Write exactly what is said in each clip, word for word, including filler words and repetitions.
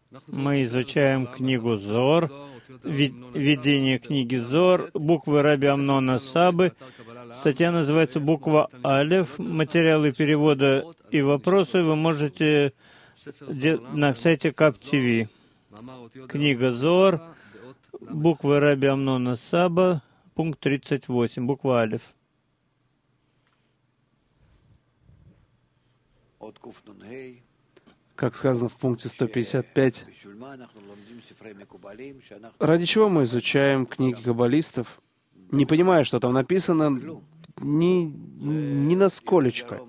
Мы изучаем книгу Зор, введение книги Зор, буквы Раби Амнона Сабы. Статья называется «Буква Алеф». Материалы перевода и вопросы вы можете на сайте Кап ти ви. Книга Зор, буквы Раби Амнона Саба, пункт тридцать восемь, буква Алеф. Как сказано в пункте сто пятьдесят пять, ради чего мы изучаем книги каббалистов, не понимая, что там написано, ни, ни насколечко.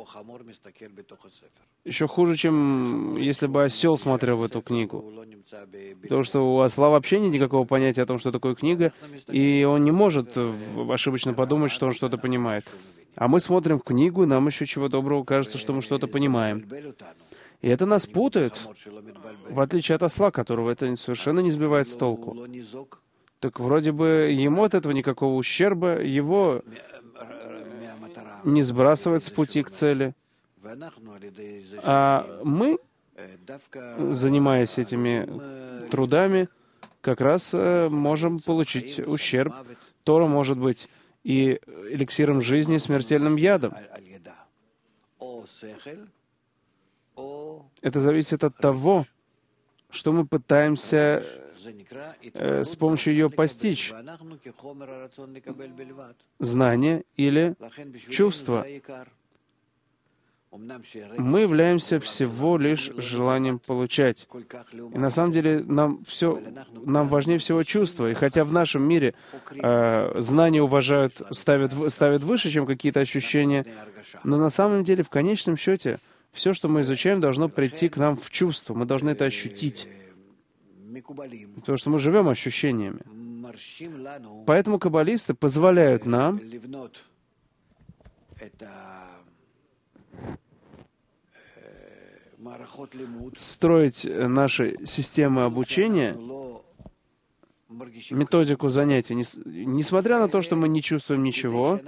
Еще хуже, чем если бы осел смотрел в эту книгу. Потому что у осла вообще нет никакого понятия о том, что такое книга, и он не может ошибочно подумать, что он что-то понимает. А мы смотрим в книгу, и нам еще чего доброго кажется, что мы что-то понимаем. И это нас путает, в отличие от осла, которого это совершенно не сбивает с толку. Так вроде бы ему от этого никакого ущерба, его не сбрасывает с пути к цели. А мы, занимаясь этими трудами, как раз можем получить ущерб. Тора может быть и эликсиром жизни, и смертельным ядом. Это зависит от того, что мы пытаемся э, с помощью ее постичь. Знание или чувство. Мы являемся всего лишь желанием получать. И на самом деле нам, все, нам важнее всего чувства. И хотя в нашем мире э, знания уважают, ставят, ставят выше, чем какие-то ощущения, но на самом деле, в конечном счете, все, что мы изучаем, должно прийти к нам в чувство. Мы должны это ощутить. Потому что мы живем ощущениями. Поэтому каббалисты позволяют нам строить наши системы обучения, методику занятий, несмотря на то, что мы не чувствуем ничего,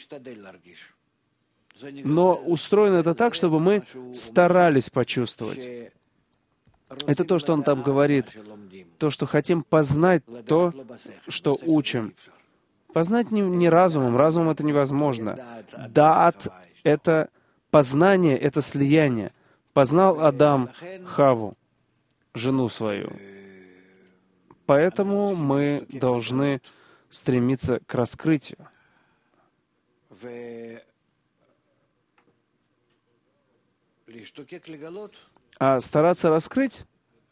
но устроено это так, чтобы мы старались почувствовать. Это то, что он там говорит. То, что хотим познать то, что учим. Познать не, не разумом. Разумом это невозможно. Даат — это познание, это слияние. Познал Адам Хаву, жену свою. Поэтому мы должны стремиться к раскрытию. А стараться раскрыть,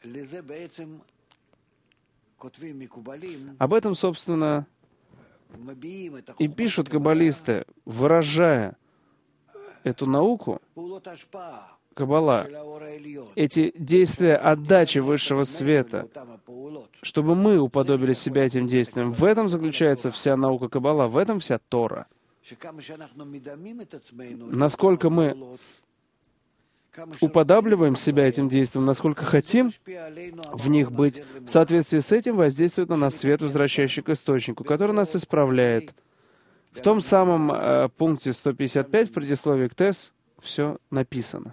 об этом, собственно, и пишут каббалисты, выражая эту науку, каббала, эти действия отдачи высшего света, чтобы мы уподобили себя этим действиям. В этом заключается вся наука каббала, в этом вся Тора. Насколько мы уподабливаем себя этим действиям, насколько хотим в них быть, в соответствии с этим воздействует на нас свет, возвращающий к источнику, который нас исправляет. В том самом э, пункте сто пятьдесят пять в предисловии к ТЭС все написано.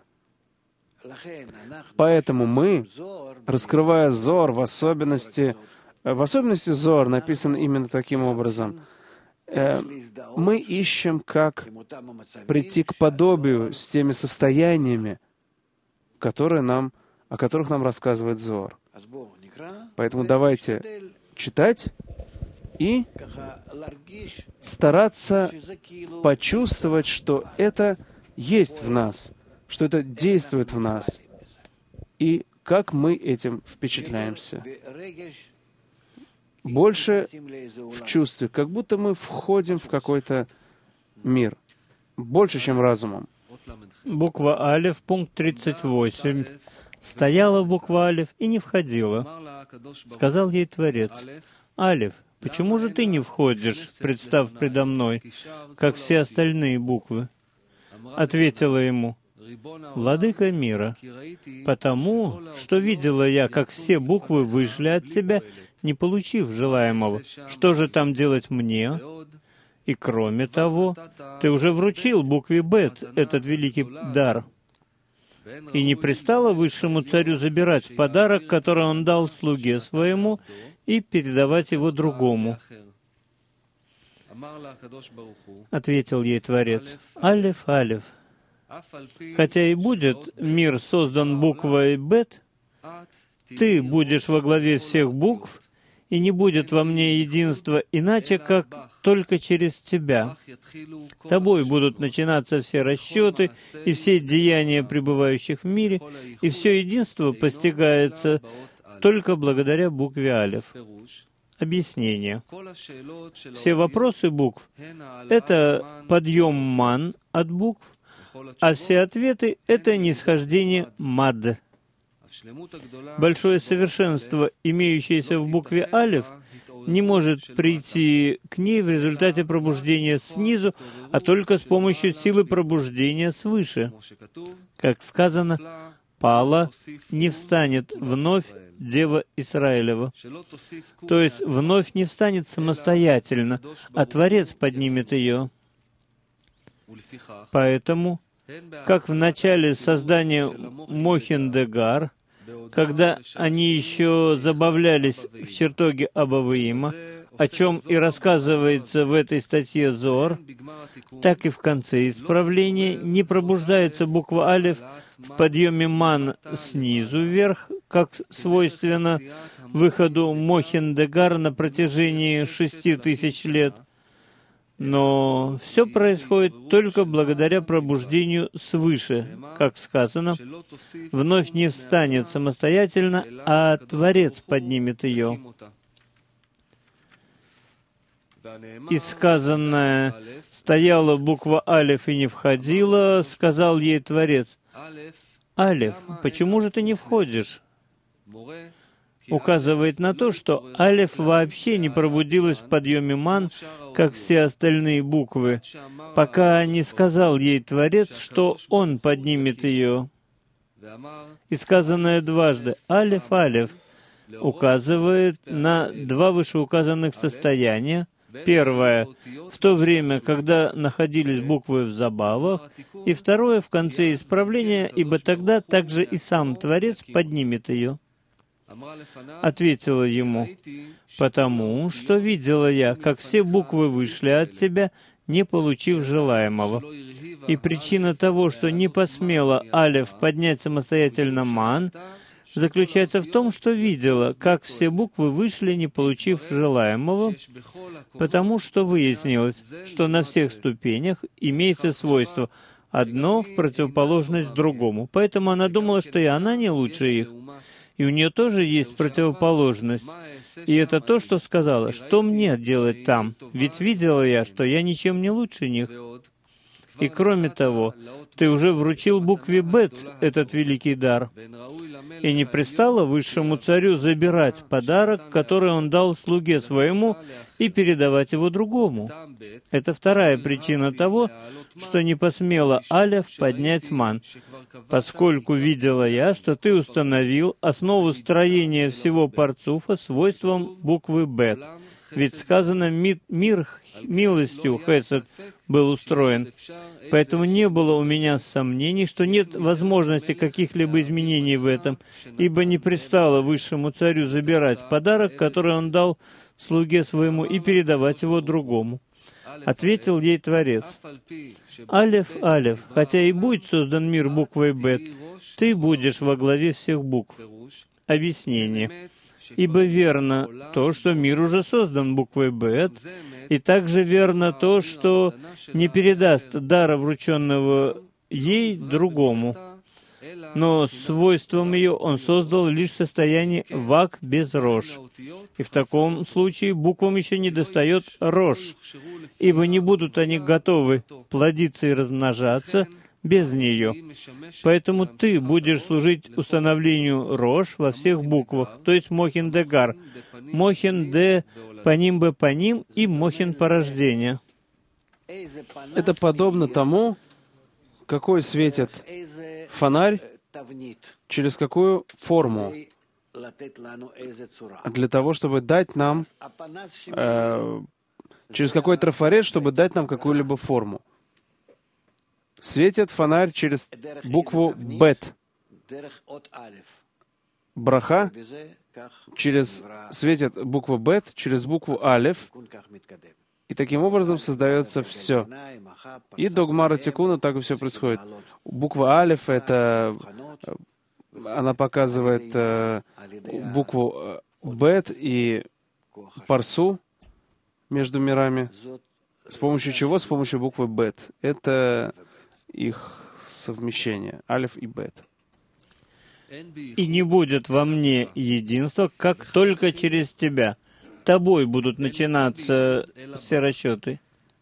Поэтому мы, раскрывая Зор, в особенности, в особенности Зор написан именно таким образом, э, мы ищем, как прийти к подобию с теми состояниями, которые нам, о которых нам рассказывает Зор. Поэтому давайте читать и стараться почувствовать, что это есть в нас, что это действует в нас, и как мы этим впечатляемся. Больше в чувстве, как будто мы входим в какой-то мир, больше, чем разумом. Буква Алеф, пункт тридцать восемь. Стояла буква Алеф и не входила. Сказал ей Творец: Алеф, почему же ты не входишь, представ предо мной, как все остальные буквы? Ответила ему: Владыка мира, потому что видела я, как все буквы вышли от тебя, не получив желаемого. Что же там делать мне? И кроме того, ты уже вручил букве Бет этот великий дар. И не пристало высшему царю забирать подарок, который он дал слуге своему, и передавать его другому. Ответил ей Творец: Алеф, Алеф, хотя и будет мир создан буквой Бет, ты будешь во главе всех букв, и не будет во мне единства иначе, как только через тебя. Тобой будут начинаться все расчеты и все деяния пребывающих в мире, и все единство постигается только благодаря букве Алеф. Объяснение. Все вопросы букв — это подъем ман от букв, а все ответы — это нисхождение мад. Большое совершенство, имеющееся в букве Алеф, не может прийти к ней в результате пробуждения снизу, а только с помощью силы пробуждения свыше. Как сказано, «Пала не встанет вновь Дева Израилева». То есть вновь не встанет самостоятельно, а Творец поднимет ее. Поэтому, как в начале создания Мохин-де-Гар, когда они еще забавлялись в чертоге Абаваима, о чем и рассказывается в этой статье Зоар, так и в конце исправления не пробуждается буква Алеф в подъеме ман снизу вверх, как свойственно выходу Мохин-де-Гар на протяжении шести тысяч лет. Но все происходит только благодаря пробуждению свыше, как сказано, «Вновь не встанет самостоятельно, а Творец поднимет ее». И сказанное «стояла буква Алеф и не входила», сказал ей Творец: «Алеф, почему же ты не входишь?» Указывает на то, что Алеф вообще не пробудилась в подъеме ман, как все остальные буквы, пока не сказал ей Творец, что Он поднимет ее. И сказанное дважды «Алеф, Алеф» указывает на два вышеуказанных состояния. Первое — в то время, когда находились буквы в забавах, и второе — в конце исправления, ибо тогда также и сам Творец поднимет ее. Ответила ему: «Потому что видела я, как все буквы вышли от тебя, не получив желаемого. И причина того, что не посмела Алеф поднять самостоятельно ман, заключается в том, что видела, как все буквы вышли, не получив желаемого, потому что выяснилось, что на всех ступенях имеется свойство одно в противоположность другому. Поэтому она думала, что и она не лучше их. И у нее тоже есть противоположность. И это то, что сказала: «Что мне делать там? Ведь видела я, что я ничем не лучше них». И кроме того, ты уже вручил букве Бет этот великий дар. И не пристало высшему царю забирать подарок, который он дал слуге своему, и передавать его другому. Это вторая причина того, что не посмела Алеф поднять ман, поскольку видела я, что ты установил основу строения всего парцуфа свойством буквы Бет. Ведь сказано, ми мир милостью Хесед был устроен. Поэтому не было у меня сомнений, что нет возможности каких-либо изменений в этом, ибо не пристало высшему царю забирать подарок, который он дал слуге своему, и передавать его другому. Ответил ей Творец: «Алеф, Алеф, хотя и будет создан мир буквой Бет, ты будешь во главе всех букв». Объяснение. Ибо верно то, что мир уже создан буквой Бет, и также верно то, что не передаст дара, врученного ей, другому. Но свойством ее он создал лишь состояние вак без рож. И в таком случае буквам еще не достает рож, ибо не будут они готовы плодиться и размножаться без нее. Поэтому ты будешь служить установлению рож во всех буквах, то есть Мохин-де-Гар, Мохин-де Паним-бе Паним и Мохин порождения. Это подобно тому, какой светит фонарь, через какую форму, для того, чтобы дать нам, э, через какой трафарет, чтобы дать нам какую-либо форму. Светит фонарь через букву Бет. Браха через, светит букву Бет через букву Алеф. И таким образом создается все. И до Гмара Тикуна так и все происходит. Буква Алеф — это... Она показывает э, букву Бет и Парсу между мирами. С помощью чего? С помощью буквы Бет. Это их совмещение. Алеф и Бет. «И не будет во мне единства, как только через тебя. Тобой будут начинаться все расчеты.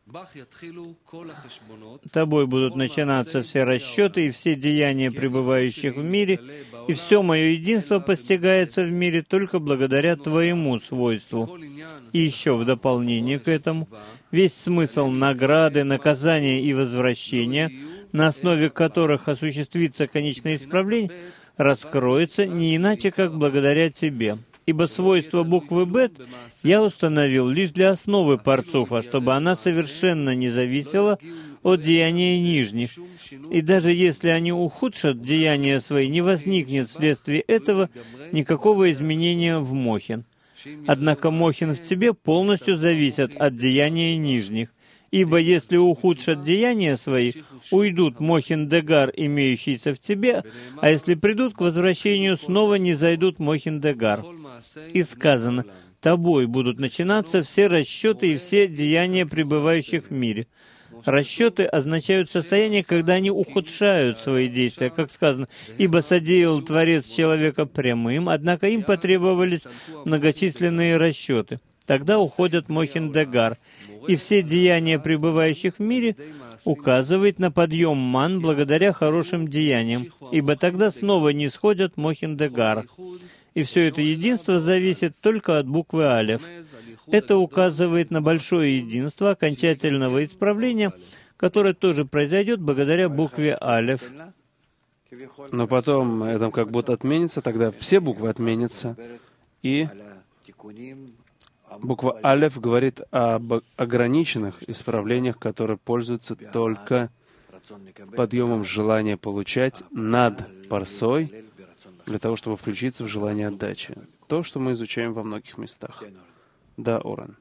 Тобой будут начинаться все расчеты и все деяния пребывающих в мире, и все мое единство постигается в мире только благодаря Твоему свойству». И еще в дополнение к этому, весь смысл награды, наказания и возвращения, на основе которых осуществится конечное исправление, раскроется не иначе, как благодаря Тебе. Ибо свойство буквы Бет я установил лишь для основы парцуфа, чтобы она совершенно не зависела от деяния нижних. И даже если они ухудшат деяния свои, не возникнет вследствие этого никакого изменения в Мохин. Однако Мохин в тебе полностью зависят от деяния нижних. Ибо если ухудшат деяния свои, уйдут Мохин-Дегар, имеющийся в тебе, а если придут к возвращению, снова не зайдут Мохин-Дегар. И сказано: «Тобой будут начинаться все расчеты и все деяния пребывающих в мире». Расчеты означают состояние, когда они ухудшают свои действия, как сказано: «Ибо содеял Творец человека прямым, однако им потребовались многочисленные расчеты». Тогда уходят Мохин-Дегар, и все деяния пребывающих в мире указывают на подъем ман благодаря хорошим деяниям, ибо тогда снова не сходят Мохин-Дегар. И все это единство зависит только от буквы Алеф. Это указывает на большое единство окончательного исправления, которое тоже произойдет благодаря букве Алеф. Но потом это как будто отменится, тогда все буквы отменятся. И буква Алеф говорит об ограниченных исправлениях, которые пользуются только подъемом желания получать над парсой, для того, чтобы включиться в желание отдачи. То, что мы изучаем во многих местах. Да, Орен.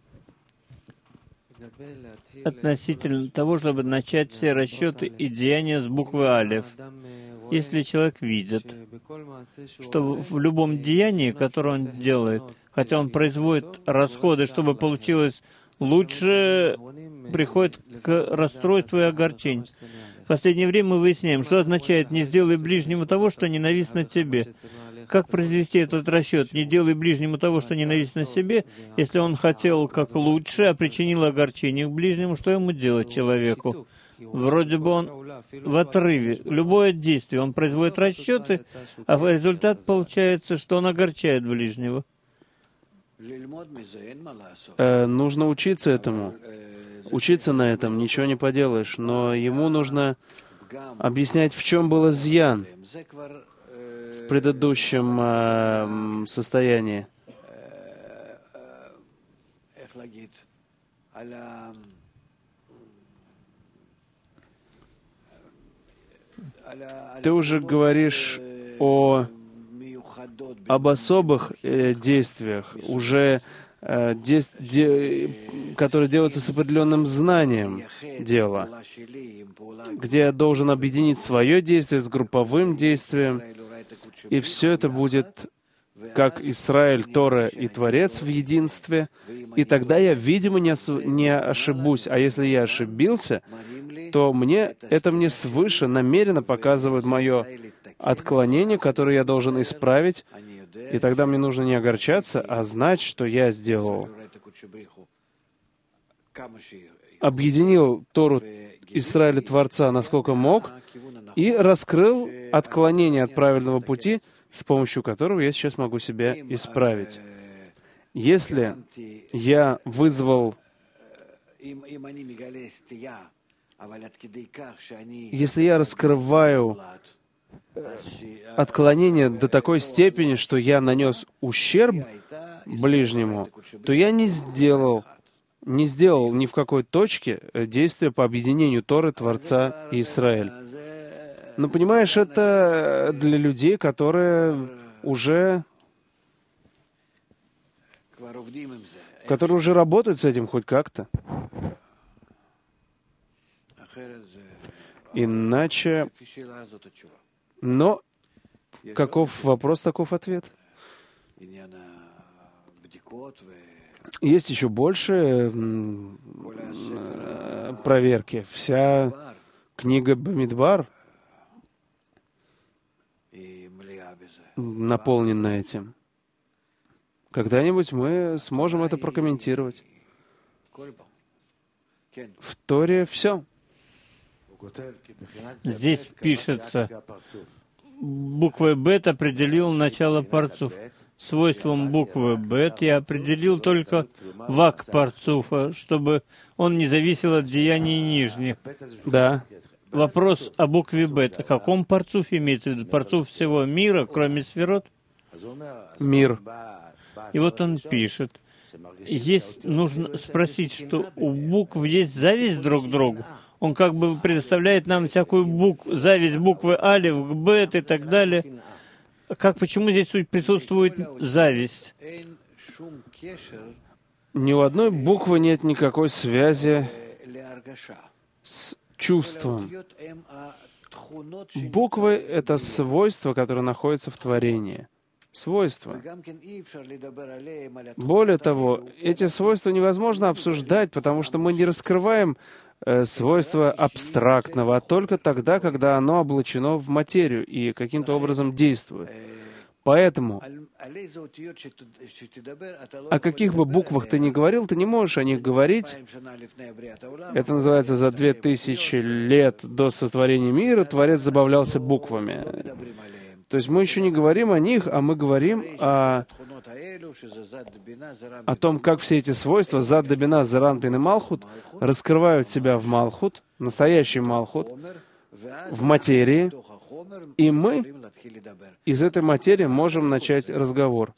Относительно того, чтобы начать все расчеты и деяния с буквы Алеф. Если человек видит, что в любом деянии, которое он делает, хотя он производит расходы, чтобы получилось лучше, приходит к расстройству и огорчению. В последнее время мы выясняем, что означает «не сделай ближнему того, что ненавистно тебе». Как произвести этот расчет? «Не делай ближнему того, что ненавистно себе», если он хотел как лучше, а причинил огорчение к ближнему, что ему делать человеку? Вроде бы он в отрыве. Любое действие, он производит расчеты, а результат получается, что он огорчает ближнего. Э, нужно учиться этому. Учиться на этом, ничего не поделаешь. Но ему нужно объяснять, в чем был изъян в предыдущем э, состоянии. Ты уже говоришь о, об особых э, действиях, уже э, де, де, которые делаются с определенным знанием дела, где я должен объединить свое действие с групповым действием, и все это будет как Исраэль, Тора и Творец в единстве, и тогда я, видимо, не, не ошибусь. А если я ошибился, то мне, это мне свыше намеренно показывает мое отклонение, которое я должен исправить, и тогда мне нужно не огорчаться, а знать, что я сделал. Объединил Тору Исраиля Творца насколько мог, и раскрыл отклонение от правильного пути, с помощью которого я сейчас могу себя исправить. Если я вызвал... Если я раскрываю отклонение до такой степени, что я нанес ущерб ближнему, то я не сделал не сделал ни в какой точке действия по объединению Торы, Творца и Израиль. Но, понимаешь, это для людей, которые уже, которые уже работают с этим хоть как-то. Иначе... Но каков вопрос, таков ответ. Есть еще больше проверки. Вся книга Бамидбар наполнена этим. Когда-нибудь мы сможем это прокомментировать. В Торе все. Здесь пишется, буквой бет определил начало парцуф. Свойством буквы бет я определил только вак парцуфа, чтобы он не зависел от деяний нижних. Да. Вопрос о букве бет. О каком парцуфе имеется в виду? Парцуф всего мира, кроме сферот? Мир. И вот он пишет. Есть, нужно спросить, что у букв есть зависть друг к другу. Он как бы предоставляет нам всякую бук... зависть буквы алиф к бет и так далее. Как, почему здесь присутствует зависть? Ни у одной буквы нет никакой связи с чувством. Буквы — это свойства, которые находятся в творении. Свойства. Более того, эти свойства невозможно обсуждать, потому что мы не раскрываем э, свойства абстрактного, а только тогда, когда оно облачено в материю и каким-то образом действует. Поэтому, о каких бы буквах ты ни говорил, ты не можешь о них говорить. Это называется, за две тысячи лет до сотворения мира Творец забавлялся буквами. То есть мы еще не говорим о них, а мы говорим о, о том, как все эти свойства, зад, добина, заранпин и малхут, раскрывают себя в малхут, настоящий малхут, в материи, и мы из этой материи можем начать разговор.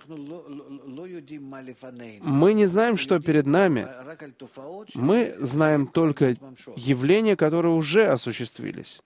Мы не знаем, что перед нами. Мы знаем только явления, которые уже осуществились.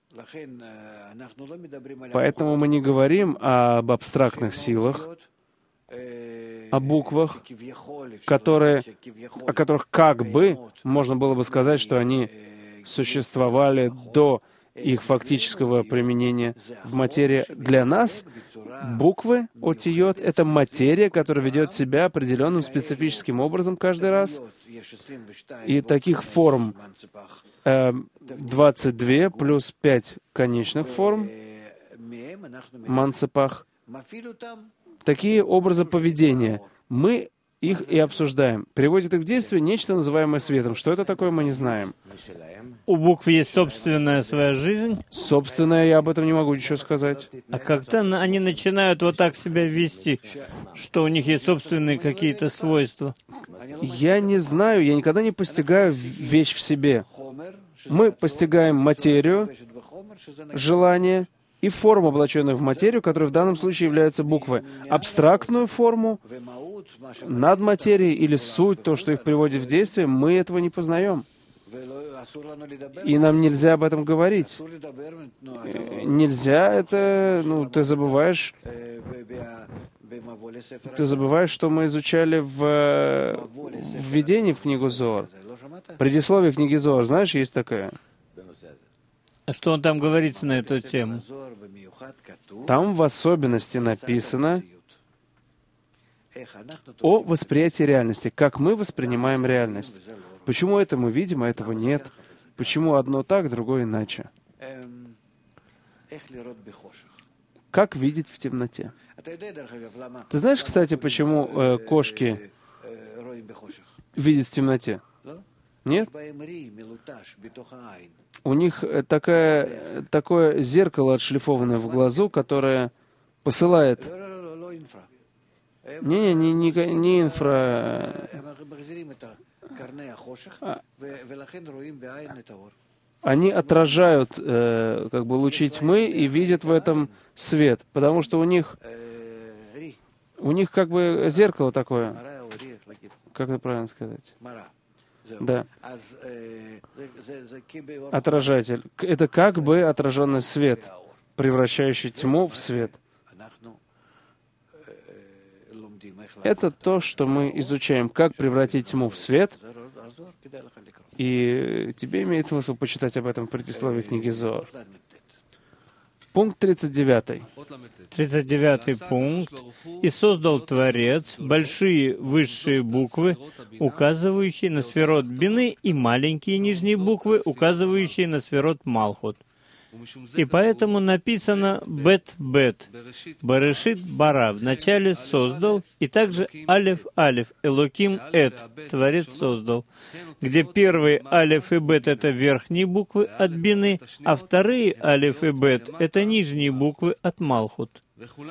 Поэтому мы не говорим об абстрактных силах, о буквах, которые, о которых как бы можно было бы сказать, что они существовали до их фактического применения в материи. Для нас буквы, отиот, это материя, которая ведет себя определенным специфическим образом каждый раз. И таких форм двадцать два плюс пять конечных форм, манцепах, такие образы поведения. Мы их и обсуждаем. Приводит их в действие нечто, называемое светом. Что это такое, мы не знаем. У букв есть собственная своя жизнь? Собственная, я об этом не могу ничего сказать. А когда они начинают вот так себя вести, что у них есть собственные какие-то свойства? Я не знаю, я никогда не постигаю вещь в себе. Мы постигаем материю, желание и форму, облаченную в материю, которая в данном случае является буквой. Абстрактную форму, над материей или суть, то, что их приводит в действие, мы этого не познаем. И нам нельзя об этом говорить. Нельзя это, ну, ты забываешь, ты забываешь, что мы изучали в введении в книгу Зоар. Предисловие книги Зоар, знаешь, есть такая? А что он там говорится на эту тему? Там в особенности написано о восприятии реальности, как мы воспринимаем реальность. Почему это мы видим, а этого нет? Почему одно так, другое иначе? Как видеть в темноте? Ты знаешь, кстати, почему э, кошки видят в темноте? Нет? У них такая, такое зеркало отшлифованное в глазу, которое посылает... Не, не, не, не, не инфра... А, они отражают э, как бы лучи тьмы и видят в этом свет, потому что у них у них как бы зеркало такое, Как это правильно сказать? Да. Отражатель. Это как бы отраженный свет, превращающий тьму в свет. Это то, что мы изучаем, как превратить тьму в свет. И тебе имеет смысл почитать об этом в предисловии книги Зоар. Пункт тридцать девятый. тридцать девятый пункт. «И создал Творец большие высшие буквы, указывающие на сферот бины, и маленькие нижние буквы, указывающие на сферот Малхут. И поэтому написано «бет-бет», «барешит бара», вначале создал, и также «алеф-алеф», «элоким эт», Творец создал, где первые «алеф» и «бет» — это верхние буквы от бины, а вторые «алеф» и «бет» — это нижние буквы от Малхут.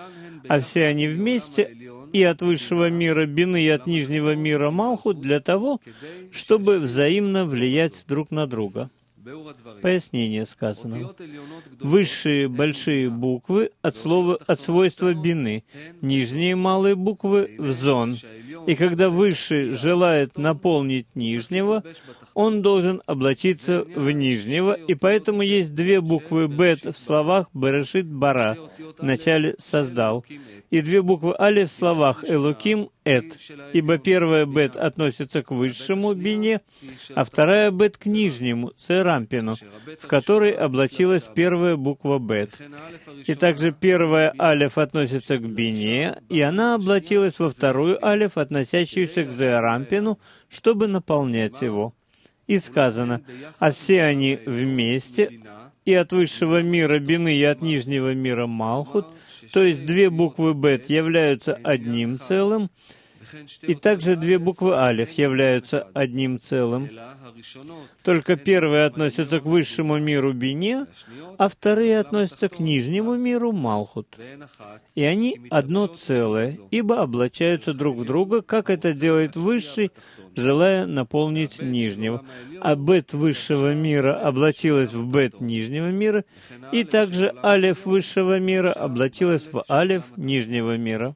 А все они вместе и от высшего мира бины, и от нижнего мира Малхут для того, чтобы взаимно влиять друг на друга. Пояснение сказано. Высшие большие буквы от слова, от свойства бины, нижние малые буквы в зон. И когда высший желает наполнить нижнего, он должен облачиться в нижнего, и поэтому есть две буквы бет в словах «берешит бара», в начале «создал», и две буквы алеф в словах «элоким эт», ибо первая бет относится к высшему бине, а вторая бет к нижнему, церампину, в которой облачилась первая буква бет. И также первая алеф относится к бине, и она облачилась во вторую алеф, относящуюся к зерампину, чтобы наполнять его. И сказано, а все они вместе, и от высшего мира бины, и от нижнего мира Малхут, то есть две буквы бет являются одним целым, и также две буквы алеф являются одним целым. Только первые относятся к высшему миру бине, а вторые относятся к нижнему миру Малхут. И они одно целое, ибо облачаются друг в друга, как это делает высший, желая наполнить нижнего. А бет высшего мира облачилась в бет нижнего мира, и также алеф высшего мира облачилась в алеф нижнего мира.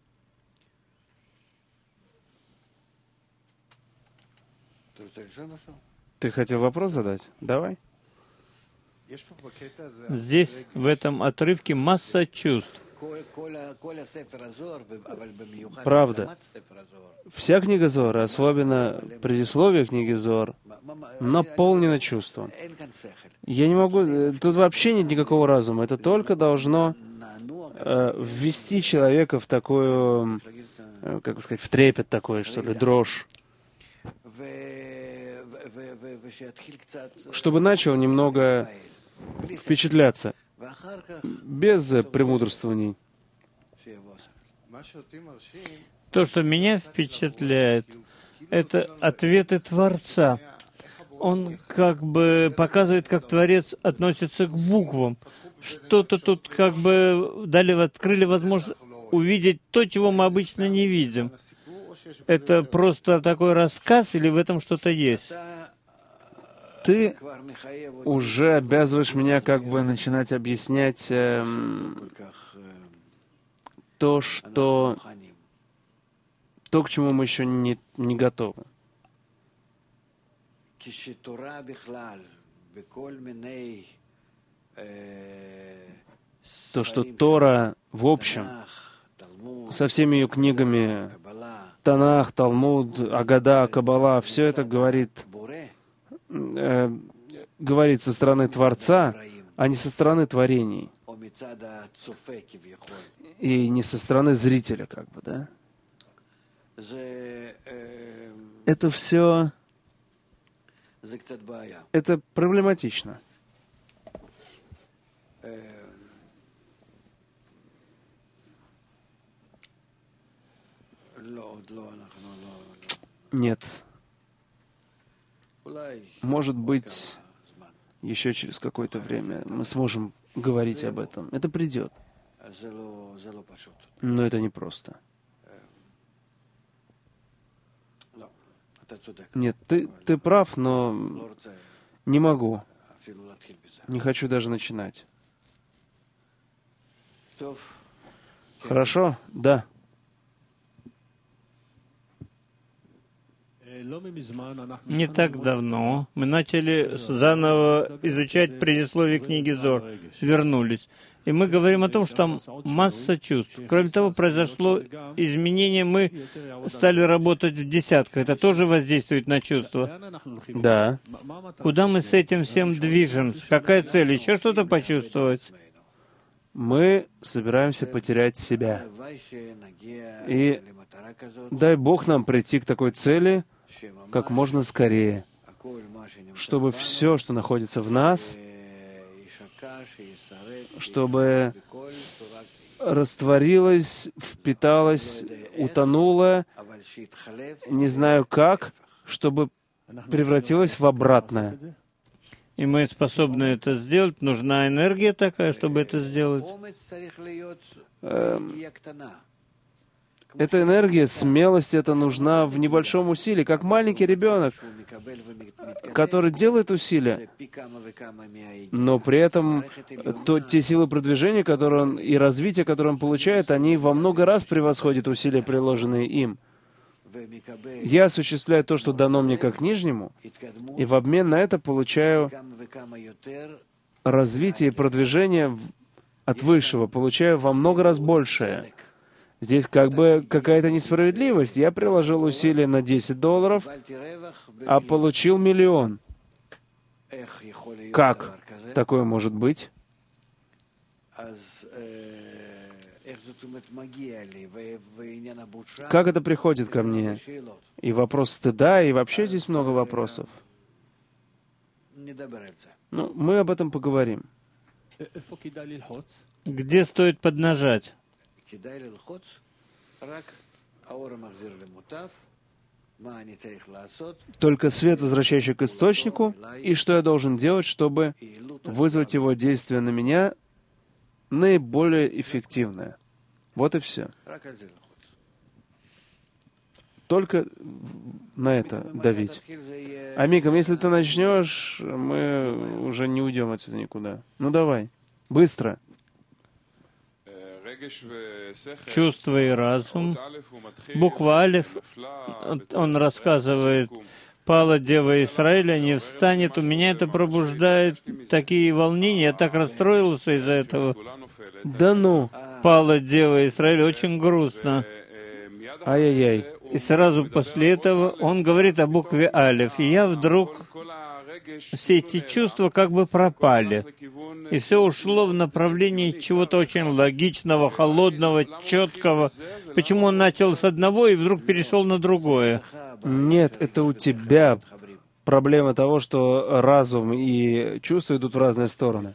Ты хотел вопрос задать? Давай. Здесь, в этом отрывке, масса чувств. Правда. Вся книга Зоара, особенно предисловие книги Зоар, наполнена чувством. Я не могу... Тут вообще нет никакого разума. Это только должно э, ввести человека в такую, э, как сказать, в трепет такой, что ли, дрожь. Чтобы начал немного впечатляться, без премудрствований. То, что меня впечатляет, это ответы Творца. Он как бы показывает, как Творец относится к буквам. Что-то тут как бы дали, открыли возможность увидеть то, чего мы обычно не видим. Это просто такой рассказ или в этом что-то есть? Ты уже обязываешь меня как бы начинать объяснять эм, то, что... то, к чему мы еще не, не готовы. То, что Тора, в общем, со всеми ее книгами, Танах, Талмуд, Агада, Каббала, все это говорит, э, говорит со стороны Творца, а не со стороны творений. И не со стороны зрителя, как бы, да? Это все... Это проблематично. Нет. Может быть, еще через какое-то время мы сможем говорить об этом. Это придет. Но это непросто. Нет, ты, ты прав, но не могу. Не хочу даже начинать. Хорошо? Да. Не так давно мы начали заново изучать предисловие книги Зор, вернулись. И мы говорим о том, что там масса чувств. Кроме того, произошло изменение, мы стали работать в десятках. Это тоже воздействует на чувства. Да. Куда мы с этим всем движемся? Какая цель? Еще что-то почувствовать? Мы собираемся потерять себя. И дай Бог нам прийти к такой цели как можно скорее, чтобы все, что находится в нас, чтобы растворилось, впиталось, утонуло, не знаю как, чтобы превратилось в обратное. И мы способны это сделать. Нужна энергия такая, чтобы это сделать. Эм, эта энергия, смелость, это нужна в небольшом усилии, как маленький ребенок, который делает усилия, но при этом то, те силы продвижения, которые он, и развития, которые он получает, они во много раз превосходят усилия, приложенные им. Я осуществляю то, что дано мне как нижнему, и в обмен на это получаю развитие и продвижение от высшего, получаю во много раз большее. Здесь как бы какая-то несправедливость. Я приложил усилия на десять долларов, а получил миллион. Как такое может быть? Как это приходит ко мне? И вопрос стыда, и вообще здесь много вопросов. Ну, мы об этом поговорим. Где стоит поднажать? Только свет, возвращающий к источнику, и что я должен делать, чтобы вызвать его действие на меня наиболее эффективное. Вот и все. Только на это давить. А Микам, если ты начнешь, мы уже не уйдем отсюда никуда. Ну давай, быстро. Чувство и разум. Буква Алеф, он рассказывает, пала Дева Израиля, не встанет. У меня это пробуждает такие волнения. Я так расстроился из-за этого. Да ну! Пала Дева Израиля, очень грустно. Ай-яй-яй. И сразу после этого он говорит о букве Алеф. И я вдруг... Все эти чувства как бы пропали. И все ушло в направлении чего-то очень логичного, холодного, четкого. Почему он начал с одного и вдруг перешел на другое? Нет, это у тебя проблема того, что разум и чувства идут в разные стороны.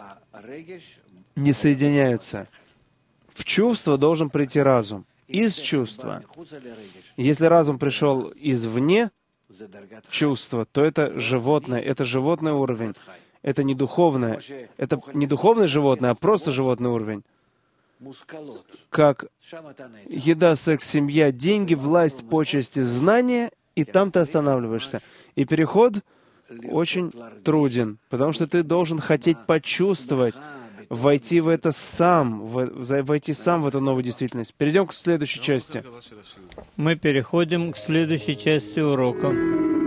Не соединяются. В чувство должен прийти разум. Из чувства. Если разум пришел извне чувства, то это животное, это животный уровень. Это не духовное. Это не духовное животное, а просто животный уровень. Как еда, секс, семья, деньги, власть, почести, знания, и там ты останавливаешься. И переход очень труден, потому что ты должен хотеть почувствовать, войти в это сам, войти сам в эту новую действительность. Перейдем к следующей части. Мы переходим к следующей части урока.